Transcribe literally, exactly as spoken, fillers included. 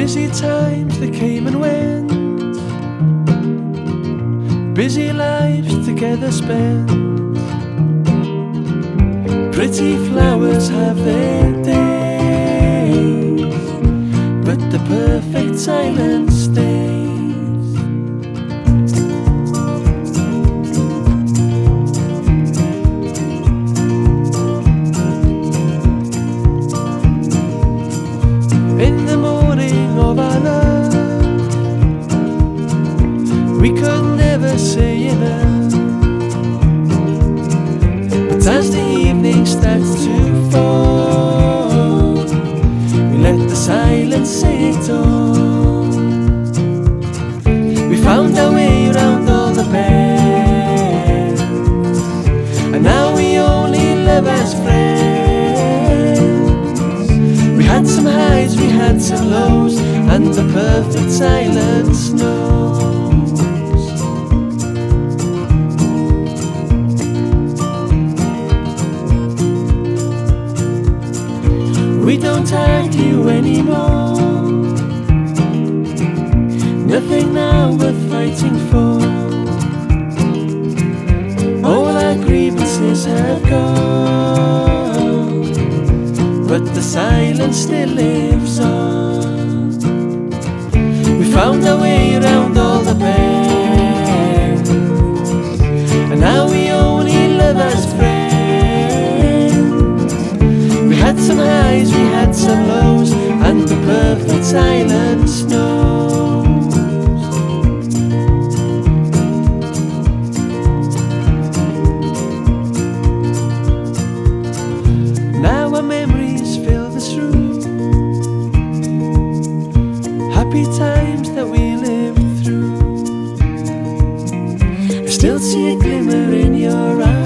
Busy times that came and went, busy lives together spent. Pretty flowers have their days, but the perfect silence stays. In the morning of our love, we could never say enough. But as the evening starts to fall, we let the silence say it all. We found our way around all the bends, and now we only live as friends. We had some highs, we had some lows, and the perfect silence knows. We don't argue anymore, nothing now worth fighting for. All our grievances have gone, but the silence still lives on. We found our way around all the bends, and now we only live as friends. We had some highs, we had some lows, and the perfect silence knows. Now our memories fill this room, happy times that we lived through. I still see a glimmer in your eyes,